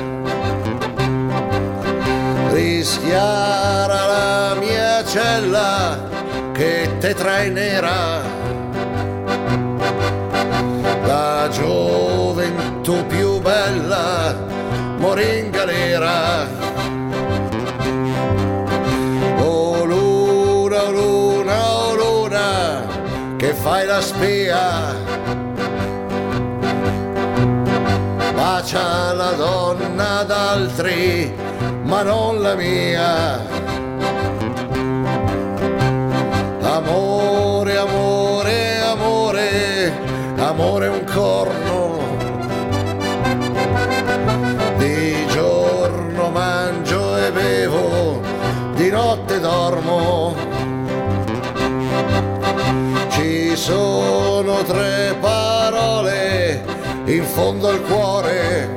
rischiara la mia cella che te trainerà, la gioventù più bella morì in galera. Oh luna, oh luna, oh luna, che fai la spia, bacia la donna d'altri ma non la mia. Amore, amore, amore, amore è un corno, dormo. Ci sono 3 parole in fondo al cuore: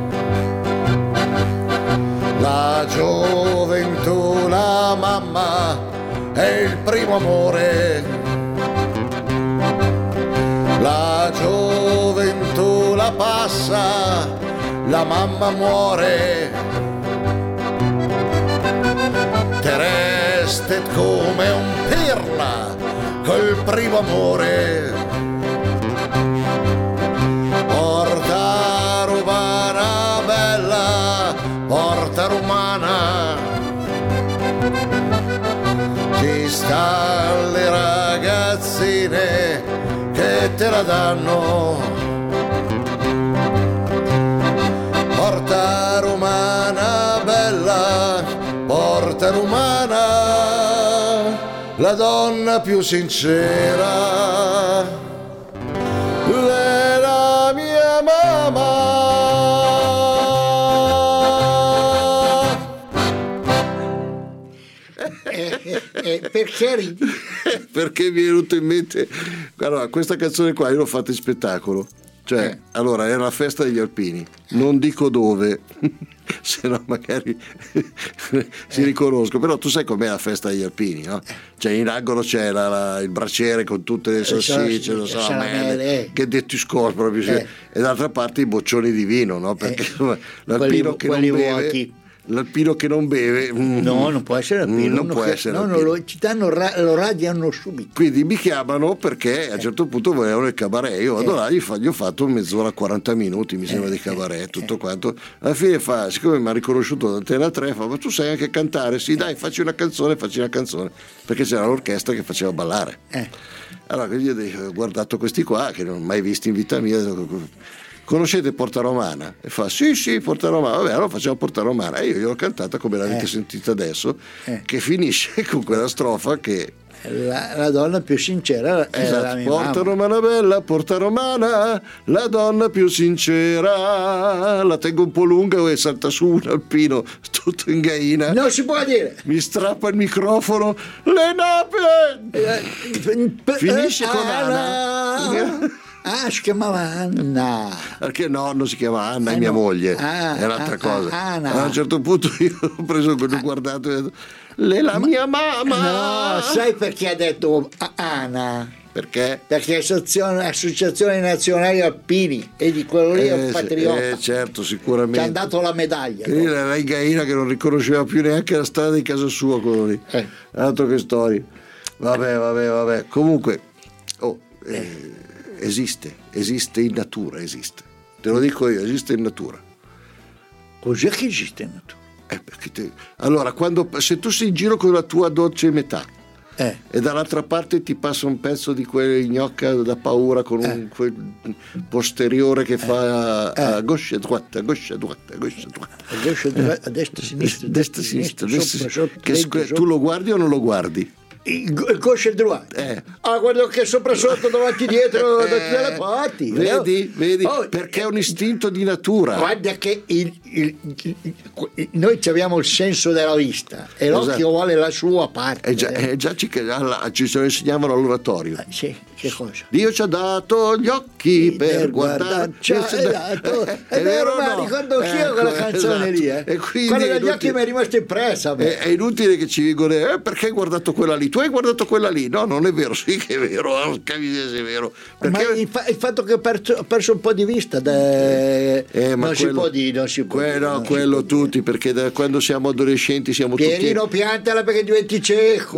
la gioventù, la mamma e il primo amore. La gioventù la passa, la mamma muore. Te restet come un pirla col primo amore. Porta romana bella, porta romana, ci stanno le ragazzine che te la danno. Porta romana bella, porta romana, la donna più sincera, è la mia mamma. Perché ridi? Perché mi è venuto in mente, allora, questa canzone qua io l'ho fatta in spettacolo, cioè allora era la festa degli alpini, non dico dove se no magari si riconosco, però tu sai com'è la festa degli alpini, no? Cioè in angolo c'è il braciere con tutte le salsicce, lo salamelle, che detti scorso proprio, e d'altra parte i boccioni di vino, no? Perché l'alpino che non beve, l'alpino che non beve non può essere alpino, non può essere alpino. Lo radiano subito. Quindi mi chiamano perché a un certo punto volevano il cabaret, io vado là, gli ho fatto mezz'ora, 40 minuti mi sembra di cabaret, tutto quanto. Alla fine siccome mi ha riconosciuto da Antena 3, ma tu sai anche cantare? Sì, dai, facci una canzone, perché c'era l'orchestra che faceva ballare. Allora io ho guardato questi qua che non ho mai visti in vita mia. Conoscete Porta Romana? E fa sì, Porta Romana, vabbè, allora facciamo Porta Romana. E io gliel'ho cantata come l'avete sentita adesso, che finisce con quella strofa che la donna più sincera è la mia Porta mamma. Romana bella, Porta Romana, la donna più sincera. La tengo un po' lunga e salta su un alpino tutto in gaina, non si può dire, mi strappa il microfono, le nappe, finisce con Anna. Si chiamava Anna. Perché no, non si chiama Anna, è mia moglie, è un'altra cosa. Anna. A un certo punto io ho preso quello, ho guardato e ho detto, la mia mamma. No, sai perché ha detto Anna? Perché? Perché Associazione Nazionale Alpini, e di quello lì è un patriota. Certo, sicuramente. Ci hanno dato la medaglia. Era in gaina che non riconosceva più neanche la strada di casa sua, quello lì. Altro che storia. Vabbè. Comunque, esiste in natura, esiste. Te lo dico io, esiste in natura. Cos'è che esiste in natura? Allora, se tu sei in giro con la tua dolce metà e dall'altra parte ti passa un pezzo di quel gnocca da paura con quel posteriore che fa a gauche, droite, a gauche, droite, a gauche, droite. A destra, sinistra, sotto, tu lo guardi o non lo guardi? Il gauche e droite. Guarda che sopra sotto, davanti dietro, da tutte le parti. Vedi? Perché è un istinto di natura. Guarda che noi abbiamo il senso della vista e l'occhio vuole la sua parte. Già ci se lo insegnavano all'oratorio. Sì, che cosa? Dio ci ha dato gli occhi per guardare. È vero, ma ricordo anch'io quella canzone lì. E quindi quella degli occhi mi è rimasta impressa. È inutile che ci dicono perché hai guardato quella lì? Tu hai guardato quella lì? No, non è vero. Sì che è vero, se è vero. Perché... Ma il fatto che ho perso un po' di vista non si può dire, quello tutti, perché da quando siamo adolescenti siamo Pierino, tutti... piantala perché diventi cieco.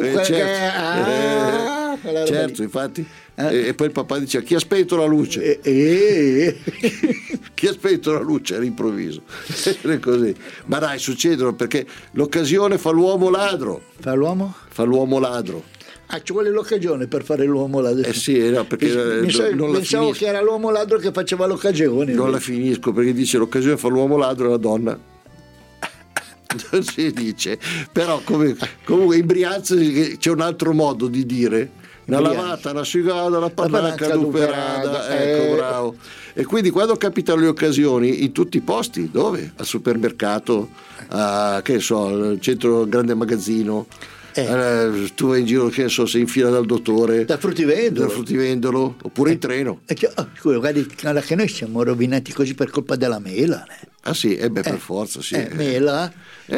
Certo, infatti. E poi il papà diceva: chi ha spento la luce? Chi ha spento la luce all'improvviso? Così. Ma dai, succedono, perché l'occasione fa l'uomo ladro. Fa l'uomo? Fa l'uomo ladro. Ci vuole l'occasione per fare l'uomo ladro. Sì, no, perché pensavo che era l'uomo ladro che faceva l'occasione. Non la finisco, perché dice l'occasione fa l'uomo ladro e la donna. Non si dice. Però comunque in Brianza c'è un altro modo di dire. Una lavata, una sigada, una pannacca adoperata, ecco, bravo. E quindi quando capitano le occasioni, in tutti i posti, dove? Al supermercato, al centro grande magazzino, Tu vai in giro, che ne so, sei in fila dal dottore, dal fruttivendolo, oppure in treno. Scusa, guarda che noi siamo rovinati così per colpa della mela. Ah sì, per forza, sì. Mela,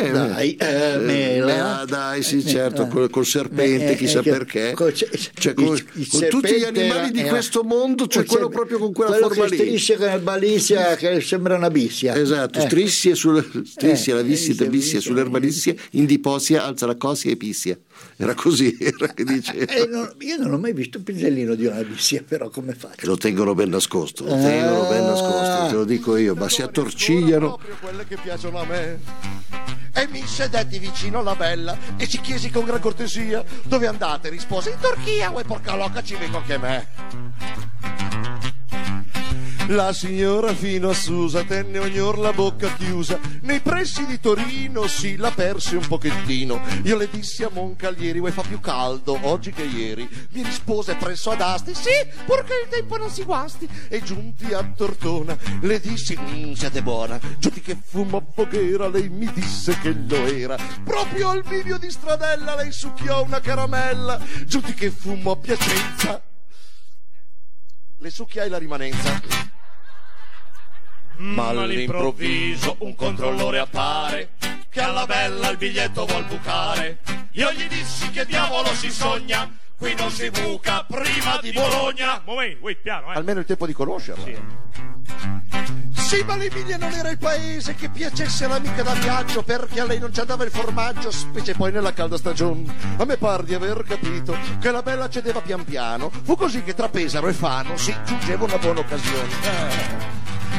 mela. Dai, sì, certo, col serpente, chissà perché. Con tutti gli animali di questo mondo, c'è quello proprio con quella forma lì. Strisce con la balissia che sembra una bissia. Esatto, striscia la vissia sull'erbalisia, indipossia, alza la cossia e pissia. Era così, era che diceva. Io non ho mai visto un pizzellino di una bissia, però come faccio? Lo tengono ben nascosto, te lo dico io, ma si attorcigliano. Proprio quelle che piacciono a me. E mi sedetti vicino alla bella e ci chiesi con gran cortesia: dove andate? Rispose: in Turchia. Uè, porca loca, ci vengo anche me. La signora fino a Susa tenne ognor la bocca chiusa. Nei pressi di Torino si la perse un pochettino. Io le dissi a Moncalieri: uè, fa più caldo oggi che ieri. Mi rispose presso ad Asti: sì, purché il tempo non si guasti. E giunti a Tortona le dissi: siate buona. Giunti che fumo a foghera, lei mi disse che lo era. Proprio al bivio di Stradella lei succhiò una caramella. Giunti che fumo a Piacenza, le succhiai la rimanenza. Ma all'improvviso un controllore appare che alla bella il biglietto vuol bucare. Io gli dissi: che diavolo si sogna, qui non si buca prima di Bologna. Piano, almeno il tempo di conoscerla. Sì, ma l'Emilia non era il paese che piacesse l'amica da viaggio, perché a lei non ci andava il formaggio, specie poi nella calda stagione. A me par di aver capito che la bella cedeva pian piano. Fu così che tra Pesaro e Fano si giungeva una buona occasione.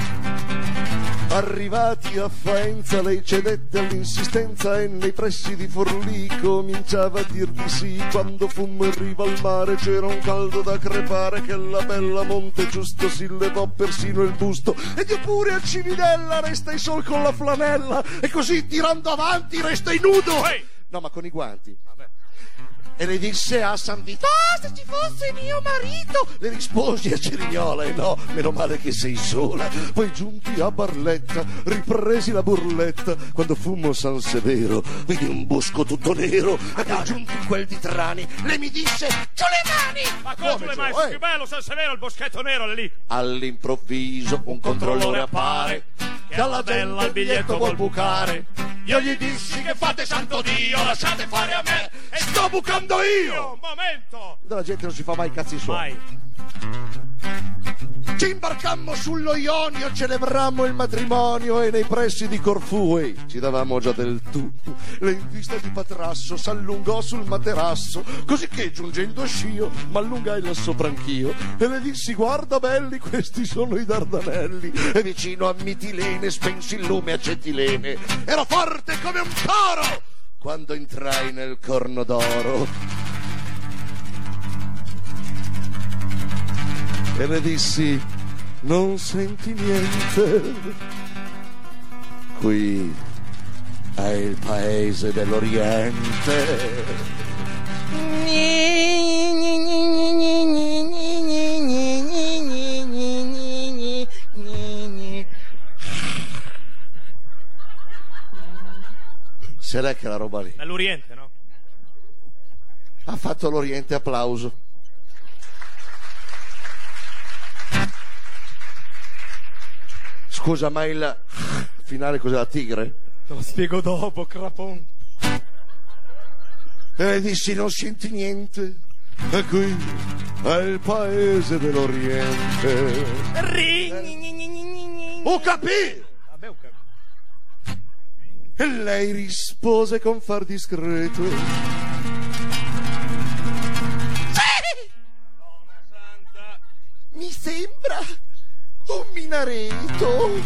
Arrivati a Faenza lei cedette all'insistenza e nei pressi di Forlì cominciava a dir di sì. Quando fummo in riva al mare c'era un caldo da crepare, che la bella monte giusto si levò persino il busto. Ed io pure a Cividella restai sol con la flanella, e così tirando avanti restai nudo. No, ma con i guanti. E le disse a San Vito: se ci fosse mio marito. Le risposi a Cerignola: e no, meno male che sei sola. Poi giunti a Barletta ripresi la burletta. Quando fummo San Severo vidi un bosco tutto nero. E poi giunti quel di Trani lei mi disse: giù le mani. Ma come le mani? È più bello San Severo, il boschetto nero lì. All'improvviso un controllore appare che alla bella il biglietto vuol bucare. Io gli dissi: che fate, santo Dio, lasciate fare a me e sto bucando io. Un momento. La gente non si fa mai cazzi suoi. Ci imbarcammo sullo Ionio, celebrammo il matrimonio e nei pressi di Corfù ci davamo già del tu. Le in vista di Patrasso s'allungò sul materasso, così che giungendo a Scio m'allungai là sopra anch'io e le dissi: guarda belli, questi sono i Dardanelli. E vicino a Mitilene spensi il lume a Gentilene. Ero forte come un toro quando entrai nel Corno d'Oro e le dissi: non senti niente, qui è il paese dell'Oriente. Se l'è che la roba lì? Dall'Oriente, no? Ha fatto l'Oriente, applauso. Scusa, ma il finale cos'è, la tigre? Te lo spiego dopo, crapon. E dissi: non senti niente, e qui è il paese dell'Oriente. Ho capito! Vabbè, ho capito. E lei rispose con far discreto: sì! Donna santa. Mi sembra un minareto,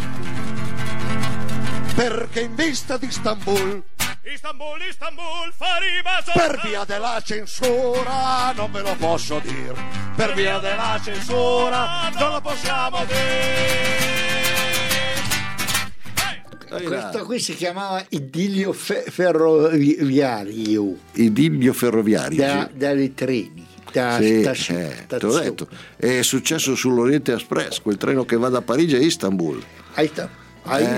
perché in vista di Istanbul, per via della censura non ve lo posso dire, per via della censura non lo possiamo dire. Questo qui si chiamava Idillio ferroviario. Idillio ferroviario. Dai treni. Te l'ho detto, è successo sull'Oriente Express, quel treno che va da Parigi a Istanbul. A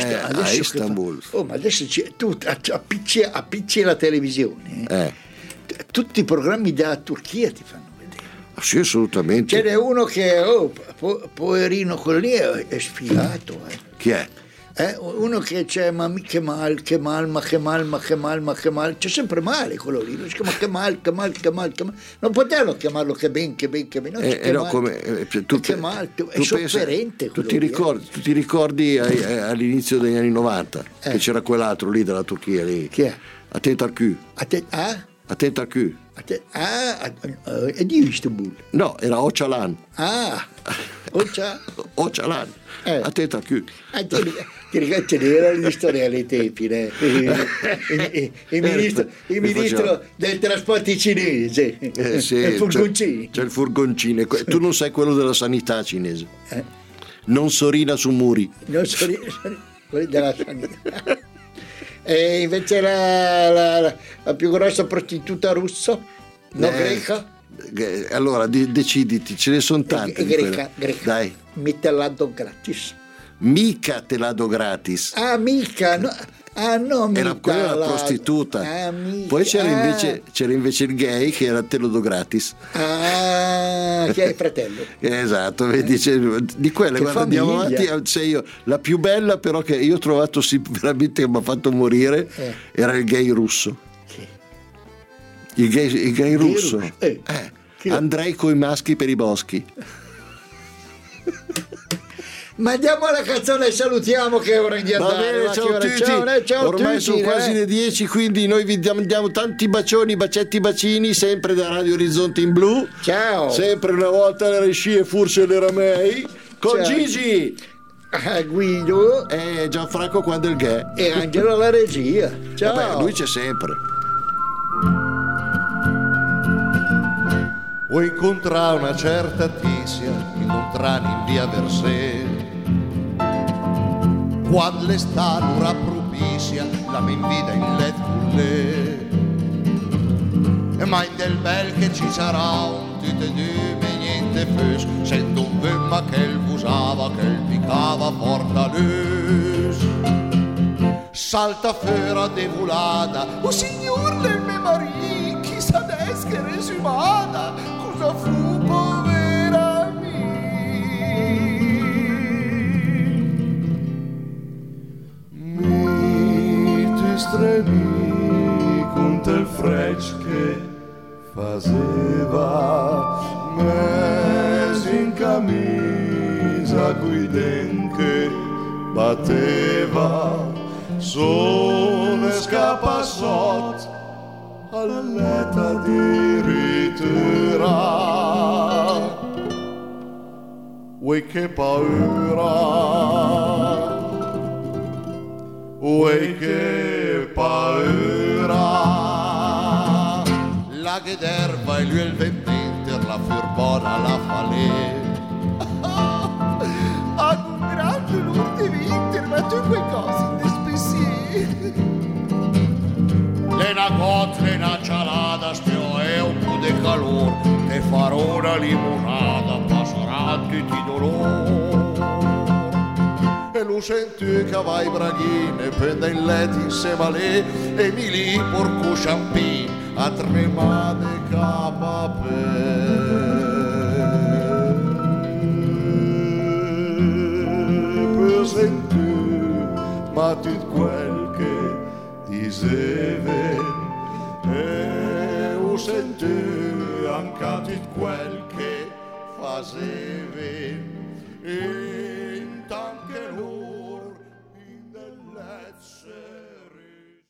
Istanbul. Ma adesso tu appicci la televisione. tutti i programmi della Turchia ti fanno vedere. Sì, assolutamente. Ce n'è uno che poverino, quello lì è sfigato. Chi è? Uno che c'è, ma che mal, c'è sempre male quello lì, lo si chiama che mal, non potevano chiamarlo che ben, no, come, che mal, è sofferente. Tu ti ricordi all'inizio degli anni 90 che c'era quell'altro lì della Turchia lì? Chi è? Attento al cul. Attento al cul. È di Istanbul. No, era Öcalan. Öcalan. Attento al cul. Ti ricordi, ce n'erano gli storiali ai tempi, il ministro dei trasporti cinese, sì, il furgoncino. C'è il furgoncino. Tu non sei quello della sanità cinese. Non sorina su muri. Non sorina, quelli della sanità. E invece la più grossa prostituta russa, greca. Allora deciditi, ce ne sono tante. Greca. Dai. Mi te la do gratis. Mica te la do gratis. Mica, no. No, era quella la prostituta. Poi c'era invece il gay che era te lo do gratis. Che è il fratello. Esatto, vedi, di quelle, guarda, andiamo avanti. Sei io, la più bella però che io ho trovato veramente che mi ha fatto morire era il gay russo. Il gay russo. Andrei coi maschi per i boschi. Ma andiamo alla canzone e salutiamo che è ora di andare. Va bene, ciao ormai sono quasi le 10, quindi noi vi diamo tanti bacioni, bacetti, bacini, sempre da Radio Orizzonte in Blu. Ciao. Sempre una volta le Rescie Furse e le Ramei con ciao. Gigi, Guido e Gianfranco quando è il gay e Angelo alla regia. Ciao. Vabbè, lui c'è sempre. O incontra una certa tizia in un tran in via Versè, quando l'estate ora propicia la m'invita in let con lei, ma in del bel che ci sarà un tite di me niente fes, sento un bemma che il busava, che il picava fortalus, salta fera devulada, o signor del me marì, chissà d'esche resumada, cosa fu povera mi ti stremi con tel frecce che faceva mes in camisa coi denti che batteva sono scappa sotto all'età di ritura. Uè che paura, uè che paura. La Ghederva e lui il vendenter, la Firbona, la Falè. Ad un grande l'ultimo inter, ma tu quei cosi ne spessi. Lena got, lena cialada, spio e un po' di calor, te farò una limonada, passerà tutti dolor. E lo senti che vai braghine, prende in letto insieme a lei, e mi lì porco champin, a tremare capa per sentire, ma tutto quel che diseve e ho sentito anche tutto quel che faceve.